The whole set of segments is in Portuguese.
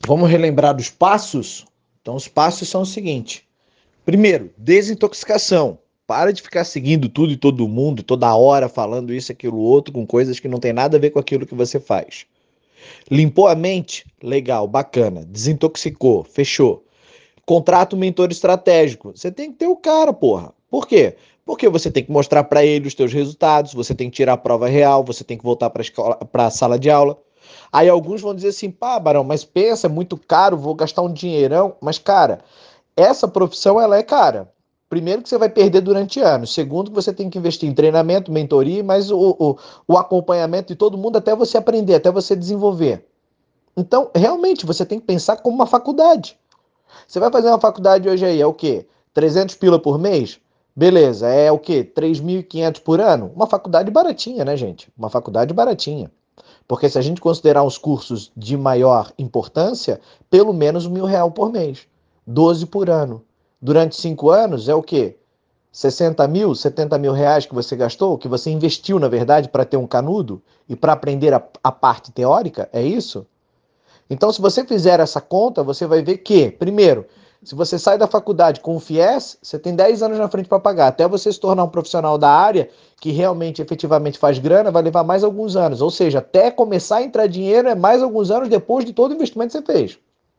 Vamos relembrar dos passos? Então, os passos são o seguinte. Primeiro, desintoxicação. Para de ficar seguindo tudo e todo mundo, toda hora falando isso, aquilo, outro, com coisas que não tem nada a ver com aquilo que você faz. Limpou a mente? Legal, bacana. Desintoxicou, fechou. Contrata um mentor estratégico. Você tem que ter o cara, porra. Por quê? Porque você tem que mostrar para ele os teus resultados, você tem que tirar a prova real, você tem que voltar para a sala de aula. Aí alguns vão dizer assim, pá, Barão, mas pensa, é muito caro, vou gastar um dinheirão. Mas, cara, essa profissão, ela é cara. Primeiro que você vai perder durante anos. Segundo que você tem que investir em treinamento, mentoria, mas o acompanhamento de todo mundo até você aprender, até você desenvolver. Então, realmente, você tem que pensar como uma faculdade. Você vai fazer uma faculdade hoje aí, é o quê? 300 pila por mês? Beleza, é o quê? 3.500 por ano? Uma faculdade baratinha, né, gente? Uma faculdade baratinha. Porque se a gente considerar os cursos de maior importância, pelo menos R$ 1.000 por mês. 12 por ano. Durante 5 anos é o quê? 60 mil, 70 mil reais que você gastou, que você investiu, na verdade, para ter um canudo e para aprender a parte teórica? É isso? Então, se você fizer essa conta, você vai ver que, primeiro, se você sai da faculdade com o FIES, você tem 10 anos na frente para pagar. Até você se tornar um profissional da área que realmente, efetivamente faz grana, vai levar mais alguns anos. Ou seja, até começar a entrar dinheiro é mais alguns anos depois de todo o investimento que você fez.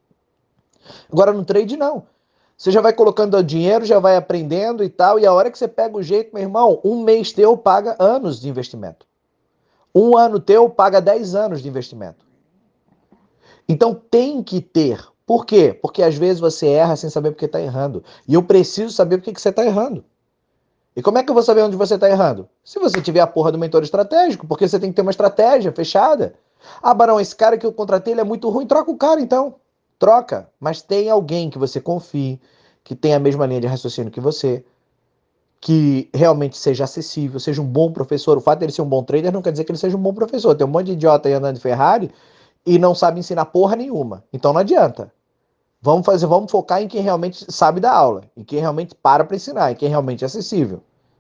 Agora, no trade, não. Você já vai colocando o dinheiro, já vai aprendendo e tal, e a hora que você pega o jeito, meu irmão, um mês teu paga anos de investimento. Um ano teu paga 10 anos de investimento. Então tem que ter. Por quê? Porque às vezes você erra sem saber porque está errando. E eu preciso saber por que você está errando. E como é que eu vou saber onde você está errando? Se você tiver a porra do mentor estratégico, porque você tem que ter uma estratégia fechada. Ah, Barão, esse cara que eu contratei ele é muito ruim, troca o cara então. Troca. Mas tem alguém que você confie, que tem a mesma linha de raciocínio que você, que realmente seja acessível, seja um bom professor. O fato de ele ser um bom trader não quer dizer que ele seja um bom professor. Tem um monte de idiota aí andando de Ferrari e não sabe ensinar porra nenhuma. Então não adianta. Vamos focar em quem realmente sabe dar aula, em quem realmente para ensinar, em quem realmente é acessível.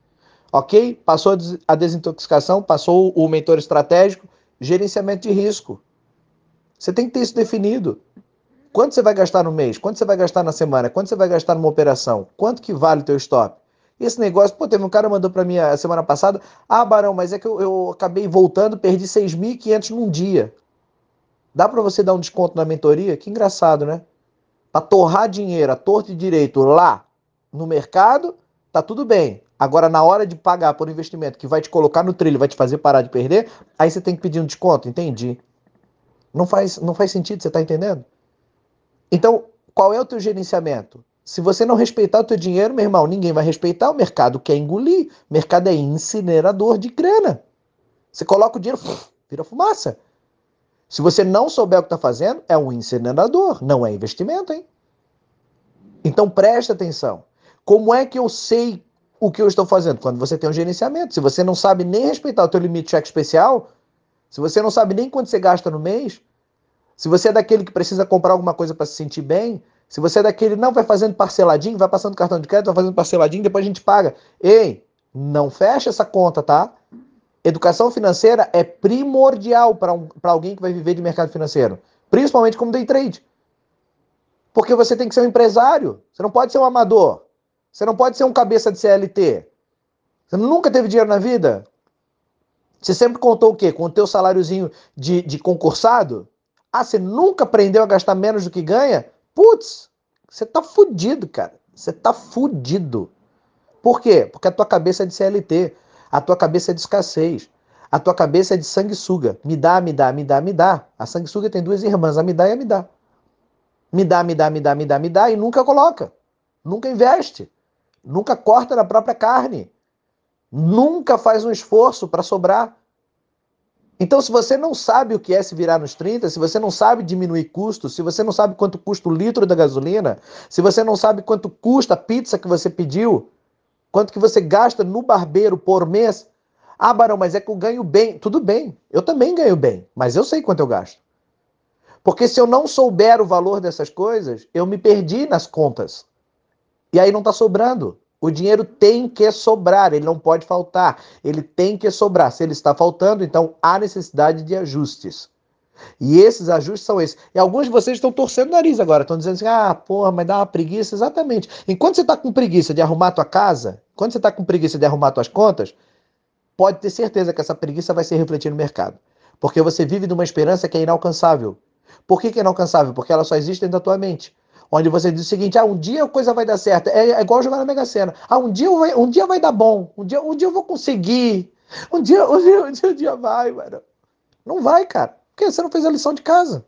Ok? Passou a desintoxicação, passou o mentor estratégico, gerenciamento de risco. Você tem que ter isso definido. Quanto você vai gastar no mês? Quanto você vai gastar na semana? Quanto você vai gastar numa operação? Quanto que vale o teu stop? Esse negócio, pô, teve um cara que mandou para mim a semana passada, ah, Barão, mas é que eu acabei voltando, perdi 6.500 num dia. Dá para você dar um desconto na mentoria? Que engraçado, né? Para torrar dinheiro a torto e direito lá no mercado, tá tudo bem. Agora, na hora de pagar por investimento que vai te colocar no trilho, vai te fazer parar de perder, aí você tem que pedir um desconto, entendi. Não faz sentido, você tá entendendo? Então, qual é o teu gerenciamento? Se você não respeitar o teu dinheiro, meu irmão, ninguém vai respeitar. O mercado quer engolir. O mercado é incinerador de grana. Você coloca o dinheiro, vira fumaça. Se você não souber o que está fazendo, é um incinerador, não é investimento, hein? Então preste atenção. Como é que eu sei o que eu estou fazendo? Quando você tem um gerenciamento. Se você não sabe nem respeitar o teu limite de cheque especial, se você não sabe nem quanto você gasta no mês, se você é daquele que precisa comprar alguma coisa para se sentir bem, se você é daquele não vai fazendo parceladinho, vai passando cartão de crédito, vai fazendo parceladinho, depois a gente paga. Ei, não fecha essa conta, tá? Educação financeira é primordial para alguém que vai viver de mercado financeiro, principalmente como day trade. Porque você tem que ser um empresário. Você não pode ser um amador. Você não pode ser um cabeça de CLT. Você nunca teve dinheiro na vida? Você sempre contou o quê? Com o teu saláriozinho de concursado? Ah, você nunca aprendeu a gastar menos do que ganha? Putz, você tá fudido, cara. Você tá fudido. Por quê? Porque a tua cabeça é de CLT. A tua cabeça é de escassez. A tua cabeça é de sanguessuga. Me dá, me dá, me dá, me dá. A sanguessuga tem duas irmãs, a me dá e a me dá. Me dá, me dá, me dá, me dá, me dá e nunca coloca. Nunca investe. Nunca corta na própria carne. Nunca faz um esforço para sobrar. Então, se você não sabe o que é se virar nos 30, se você não sabe diminuir custos, se você não sabe quanto custa o litro da gasolina, se você não sabe quanto custa a pizza que você pediu, quanto que você gasta no barbeiro por mês, ah, Barão, mas é que eu ganho bem. Tudo bem, eu também ganho bem, mas eu sei quanto eu gasto. Porque se eu não souber o valor dessas coisas, eu me perdi nas contas. E aí não está sobrando. O dinheiro tem que sobrar, ele não pode faltar. Ele tem que sobrar. Se ele está faltando, então há necessidade de ajustes. E esses ajustes são esses. E alguns de vocês estão torcendo o nariz agora, estão dizendo assim, ah, porra, mas dá uma preguiça. Exatamente. Enquanto você está com preguiça de arrumar a tua casa, enquanto você está com preguiça de arrumar tuas contas, pode ter certeza que essa preguiça vai se refletir no mercado. Porque você vive de uma esperança que é inalcançável. Por que é inalcançável? Porque ela só existe dentro da tua mente. Onde você diz o seguinte, ah, um dia a coisa vai dar certo. É igual jogar na Mega Sena. Ah, um dia vai dar bom. Um dia eu vou conseguir. Um dia vai, mano. Não vai, cara. Porque você não fez a lição de casa.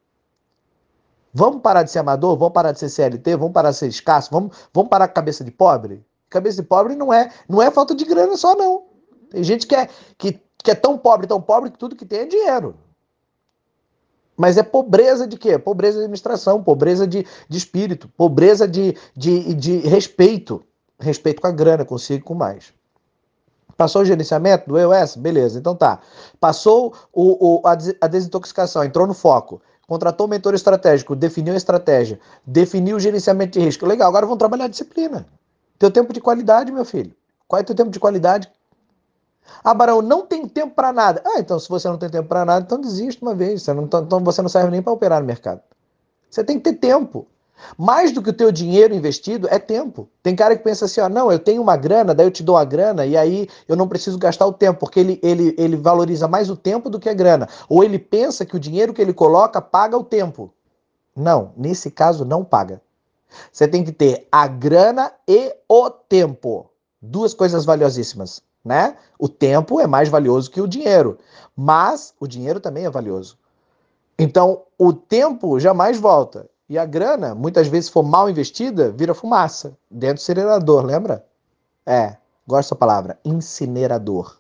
Vamos parar de ser amador? Vamos parar de ser CLT? Vamos parar de ser escasso? Vamos parar com a cabeça de pobre? Cabeça de pobre não é falta de grana só, não. Tem gente que é tão pobre que tudo que tem é dinheiro. Mas é pobreza de quê? Pobreza de administração, pobreza de espírito, pobreza de respeito. Respeito com a grana, consigo com mais. Passou o gerenciamento do EOS? Beleza, então tá. Passou a desintoxicação, entrou no foco. Contratou um mentor estratégico, definiu a estratégia, definiu o gerenciamento de risco. Legal, agora vamos trabalhar a disciplina. Teu tempo de qualidade, meu filho. Qual é teu tempo de qualidade? Ah, Barão, não tem tempo para nada. Ah, então se você não tem tempo para nada, então desiste uma vez. Então você não serve nem para operar no mercado. Você tem que ter tempo. Mais do que o teu dinheiro investido é tempo. Tem cara que pensa assim, ó, não, eu tenho uma grana, daí eu te dou a grana e aí eu não preciso gastar o tempo, porque ele valoriza mais o tempo do que a grana. Ou ele pensa que o dinheiro que ele coloca paga o tempo. Não, nesse caso não paga. Você tem que ter a grana e o tempo. Duas coisas valiosíssimas, né? O tempo é mais valioso que o dinheiro, mas o dinheiro também é valioso. Então, o tempo jamais volta. E a grana, muitas vezes, se for mal investida, vira fumaça. Dentro do incinerador, lembra? É, gosto dessa palavra, incinerador.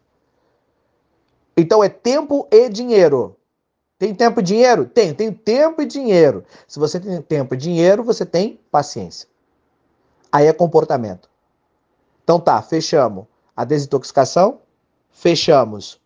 Então é tempo e dinheiro. Tem tempo e dinheiro? Tem tempo e dinheiro. Se você tem tempo e dinheiro, você tem paciência. Aí é comportamento. Então tá, fechamos a desintoxicação, fechamos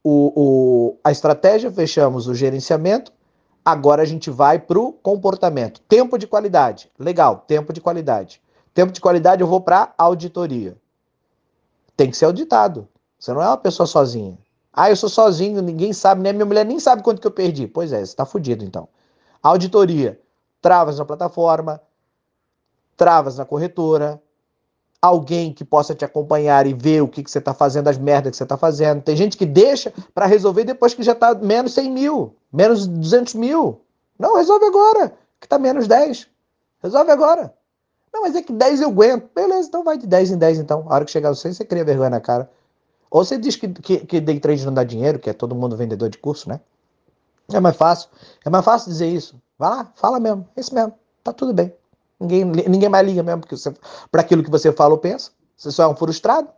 a estratégia, fechamos o gerenciamento. Agora a gente vai para o comportamento. Tempo de qualidade. Legal, tempo de qualidade. Tempo de qualidade eu vou para auditoria. Tem que ser auditado. Você não é uma pessoa sozinha. Ah, eu sou sozinho, ninguém sabe, nem minha mulher nem sabe quanto que eu perdi. Pois é, você está fudido então. Auditoria. Travas na plataforma, travas na corretora, alguém que possa te acompanhar e ver o que você está fazendo, as merdas que você está fazendo. Tem gente que deixa para resolver depois que já está menos 100 mil, menos 200 mil. Não, resolve agora, que está menos 10. Resolve agora. Não, mas é que 10 eu aguento. Beleza, então vai de 10 em 10 então. A hora que chegar no 100, você cria vergonha na cara. Ou você diz que day trade não dá dinheiro, que é todo mundo vendedor de curso, né? É mais fácil. É mais fácil dizer isso. Vai lá, fala mesmo. É isso mesmo. Tá tudo bem. Ninguém mais liga mesmo para aquilo que você fala ou pensa. Você só é um frustrado.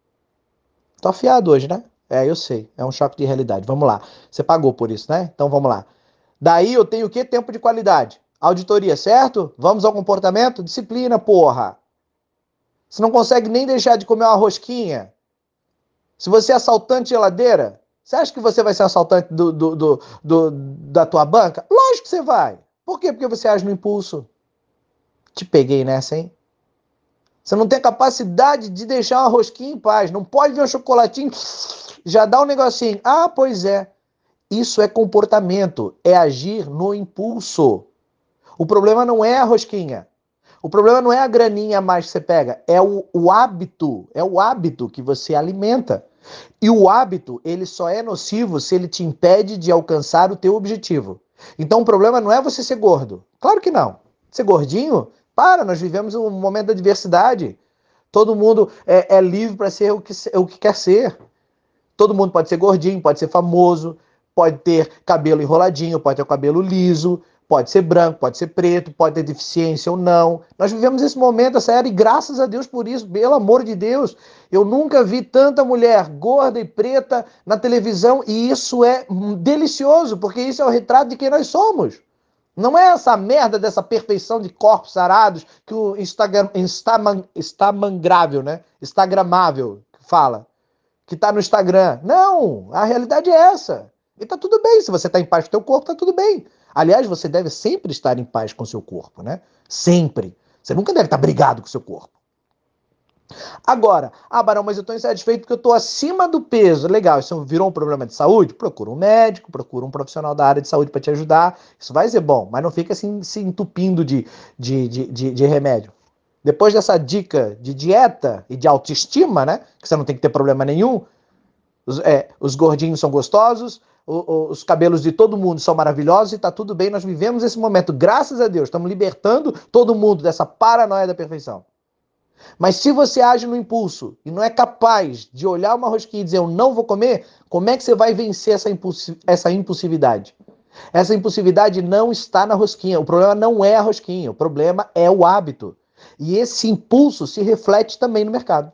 Tô afiado hoje, né? É, eu sei. É um choque de realidade. Vamos lá. Você pagou por isso, né? Então vamos lá. Daí eu tenho o quê? Tempo de qualidade. Auditoria, certo? Vamos ao comportamento? Disciplina, porra. Você não consegue nem deixar de comer uma rosquinha. Se você é assaltante de geladeira, você acha que você vai ser assaltante da tua banca? Lógico que você vai. Por quê? Porque você age no impulso. Te peguei nessa, hein? Você não tem capacidade de deixar uma rosquinha em paz. Não pode ver um chocolatinho, já dá um negocinho. Ah, pois é. Isso é comportamento. É agir no impulso. O problema não é a rosquinha. O problema não é a graninha a mais que você pega. É o hábito. É o hábito que você alimenta. E o hábito, ele só é nocivo se ele te impede de alcançar o teu objetivo. Então o problema não é você ser gordo. Claro que não. Ser gordinho? Para, nós vivemos um momento da diversidade. Todo mundo é livre para ser o que quer ser. Todo mundo pode ser gordinho, pode ser famoso, pode ter cabelo enroladinho, pode ter o cabelo liso, pode ser branco, pode ser preto, pode ter deficiência ou não. Nós vivemos esse momento, essa era, e graças a Deus por isso, pelo amor de Deus. Eu nunca vi tanta mulher gorda e preta na televisão, e isso é delicioso, porque isso é o retrato de quem nós somos. Não é essa merda dessa perfeição de corpos sarados que o Instagrammável, né? Instagramável fala, que tá no Instagram. Não, a realidade é essa. E tá tudo bem, se você tá em paz com o teu corpo, tá tudo bem. Aliás, você deve sempre estar em paz com o seu corpo, né? Sempre. Você nunca deve estar brigado com o seu corpo. Agora, Barão, mas eu estou insatisfeito porque eu estou acima do peso. Legal, isso virou um problema de saúde? Procura um médico, procura um profissional da área de saúde para te ajudar. Isso vai ser bom, mas não fica assim se entupindo de remédio. Depois dessa dica de dieta e de autoestima, né? Que você não tem que ter problema nenhum. Os gordinhos são gostosos, os cabelos de todo mundo são maravilhosos e tá tudo bem. Nós vivemos esse momento, graças a Deus. Estamos libertando todo mundo dessa paranoia da perfeição. Mas se você age no impulso e não é capaz de olhar uma rosquinha e dizer eu não vou comer, como é que você vai vencer essa impulsividade? Essa impulsividade não está na rosquinha. O problema não é a rosquinha, o problema é o hábito. E esse impulso se reflete também no mercado.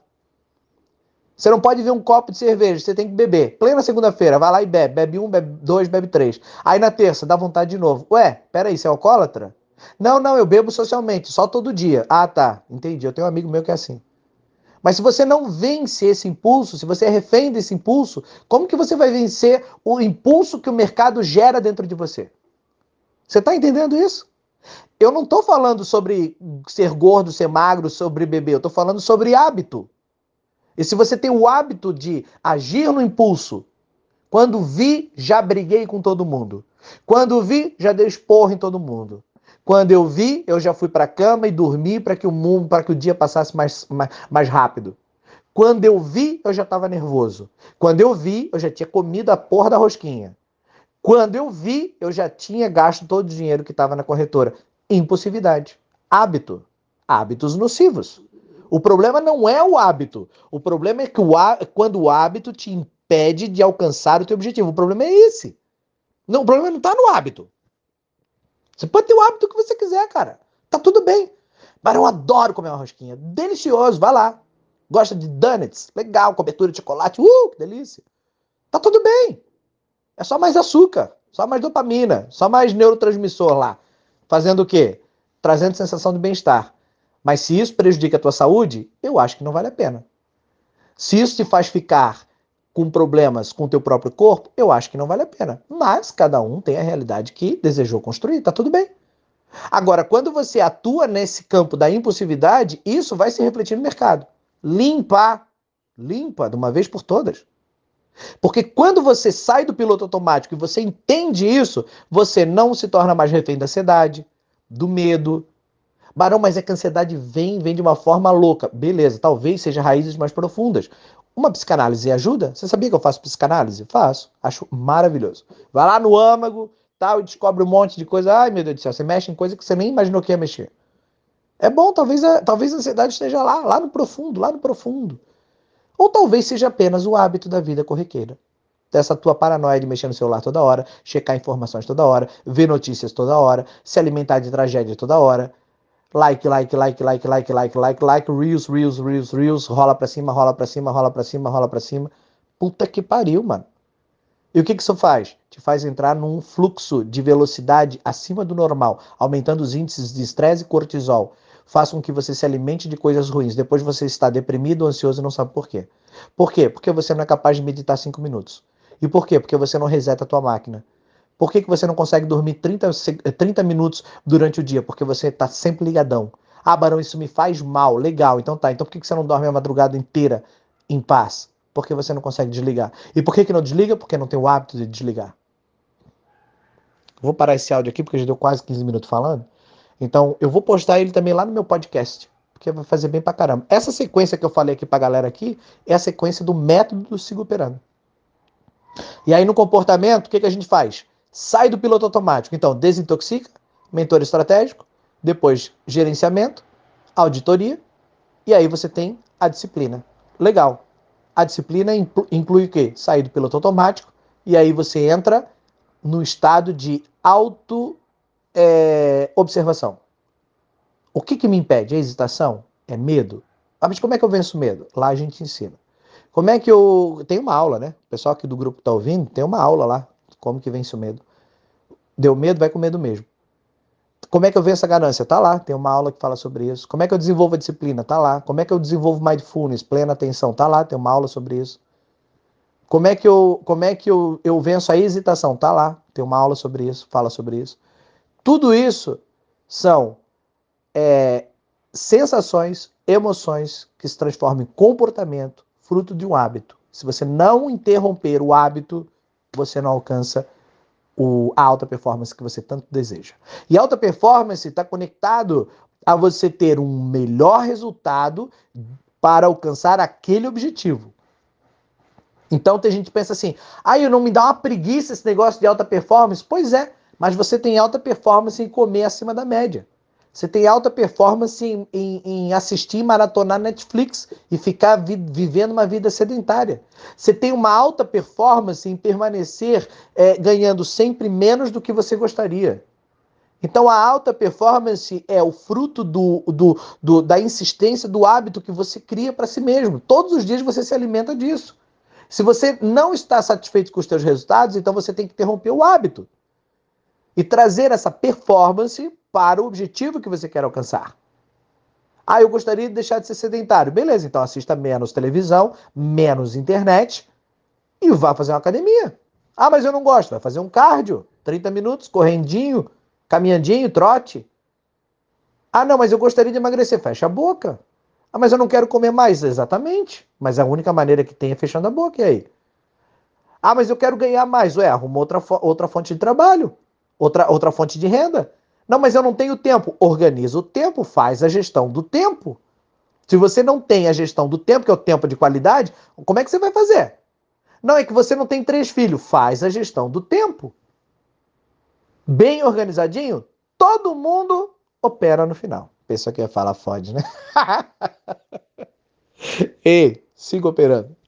Você não pode ver um copo de cerveja, você tem que beber. Plena segunda-feira, vai lá e bebe. Bebe um, bebe dois, bebe três. Aí na terça, dá vontade de novo. Ué, peraí, você é alcoólatra? Não, eu bebo socialmente, só todo dia. Ah, tá, entendi. Eu tenho um amigo meu que é assim. Mas se você não vence esse impulso, se você é refém desse impulso, como que você vai vencer o impulso que o mercado gera dentro de você? Você está entendendo isso? Eu não estou falando sobre ser gordo, ser magro, sobre beber. Eu estou falando sobre hábito. E se você tem o hábito de agir no impulso, quando vi, já briguei com todo mundo. Quando vi, já dei esporro em todo mundo. Quando eu vi, eu já fui para a cama e dormi para que o dia passasse mais rápido. Quando eu vi, eu já estava nervoso. Quando eu vi, eu já tinha comido a porra da rosquinha. Quando eu vi, eu já tinha gasto todo o dinheiro que estava na corretora. Impulsividade. Hábito. Hábitos nocivos. O problema não é o hábito. O problema é que quando o hábito te impede de alcançar o teu objetivo. O problema é esse. Não, o problema não está no hábito. Você pode ter o hábito que você quiser, cara. Tá tudo bem. Mas eu adoro comer uma rosquinha. Delicioso, vai lá. Gosta de donuts? Legal, cobertura de chocolate. Que delícia. Tá tudo bem. É só mais açúcar, só mais dopamina, só mais neurotransmissor lá. Fazendo o quê? Trazendo sensação de bem-estar. Mas se isso prejudica a tua saúde, eu acho que não vale a pena. Se isso te faz ficar com problemas com o teu próprio corpo, eu acho que não vale a pena. Mas cada um tem a realidade que desejou construir, tá tudo bem. Agora, quando você atua nesse campo da impulsividade, isso vai se refletir no mercado. Limpa de uma vez por todas. Porque quando você sai do piloto automático e você entende isso, você não se torna mais refém da ansiedade, do medo. Barão, mas é que a ansiedade vem de uma forma louca. Beleza, talvez seja raízes mais profundas. Uma psicanálise ajuda? Você sabia que eu faço psicanálise? Faço. Acho maravilhoso. Vai lá no âmago, tal, e descobre um monte de coisa. Ai, meu Deus do céu, você mexe em coisa que você nem imaginou que ia mexer. É bom, talvez a ansiedade esteja lá no profundo, lá no profundo. Ou talvez seja apenas o hábito da vida corriqueira. Dessa tua paranoia de mexer no celular toda hora, checar informações toda hora, ver notícias toda hora, se alimentar de tragédia toda hora. Like, reels, rola pra cima, rola pra cima, rola pra cima, rola pra cima. Puta que pariu, mano. E o que isso faz? Te faz entrar num fluxo de velocidade acima do normal, aumentando os índices de estresse e cortisol. Faz com que você se alimente de coisas ruins. Depois você está deprimido ou ansioso e não sabe por quê. Por quê? Porque você não é capaz de meditar 5 minutos. E por quê? Porque você não reseta a tua máquina. Por que você não consegue dormir 30 minutos durante o dia? Porque você está sempre ligadão. Ah, Barão, isso me faz mal. Legal, então tá. Então por que você não dorme a madrugada inteira em paz? Porque você não consegue desligar. E por que não desliga? Porque não tem o hábito de desligar. Vou parar esse áudio aqui porque já deu quase 15 minutos falando. Então eu vou postar ele também lá no meu podcast. Porque vai fazer bem pra caramba. Essa sequência que eu falei aqui pra galera aqui é a sequência do método do Siga Operando. E aí no comportamento, o que a gente faz? Sai do piloto automático. Então, desintoxica, mentor estratégico, depois gerenciamento, auditoria, e aí você tem a disciplina. Legal. A disciplina inclui o quê? Sair do piloto automático, e aí você entra no estado de auto-observação. O que me impede? É hesitação? É medo? Ah, mas como é que eu venço o medo? Lá a gente ensina. Como é que eu... Tem uma aula, né? O pessoal aqui do grupo que tá ouvindo, tem uma aula lá. Como que vence o medo. Deu medo, vai com medo mesmo. Como é que eu venço a ganância? Tá lá, tem uma aula que fala sobre isso. Como é que eu desenvolvo a disciplina? Tá lá. Como é que eu desenvolvo mindfulness, plena atenção? Tá lá, tem uma aula sobre isso. Como é que eu venço a hesitação? Tá lá, tem uma aula sobre isso, fala sobre isso. Tudo isso são sensações emoções que se transformam em comportamento, fruto de um hábito. Se você não interromper o hábito, você não alcança a alta performance que você tanto deseja. E alta performance está conectado a você ter um melhor resultado para alcançar aquele objetivo. Então tem gente que pensa assim, eu não me dá uma preguiça esse negócio de alta performance? Pois é, mas você tem alta performance em comer acima da média. Você tem alta performance em assistir e maratonar Netflix e ficar vivendo uma vida sedentária. Você tem uma alta performance em permanecer ganhando sempre menos do que você gostaria. Então a alta performance é o fruto da insistência, do hábito que você cria para si mesmo. Todos os dias você se alimenta disso. Se você não está satisfeito com os seus resultados, então você tem que interromper o hábito e trazer essa performance para o objetivo que você quer alcançar. Eu gostaria de deixar de ser sedentário. Beleza, então assista menos televisão, menos internet e vá fazer uma academia. Mas eu não gosto. Vai fazer um cardio, 30 minutos, correndinho, caminhandinho, trote. Não, mas eu gostaria de emagrecer. Fecha a boca. Mas eu não quero comer mais. Exatamente. Mas a única maneira que tem é fechando a boca. E aí? Mas eu quero ganhar mais. Arruma outra fonte de trabalho. Outra fonte de renda. Não, mas eu não tenho tempo. Organiza o tempo, faz a gestão do tempo. Se você não tem a gestão do tempo, que é o tempo de qualidade, como é que você vai fazer? Não, é que você não tem 3 filhos. Faz a gestão do tempo. Bem organizadinho, todo mundo opera no final. Pessoa que ia falar fode, né? Ei, siga operando.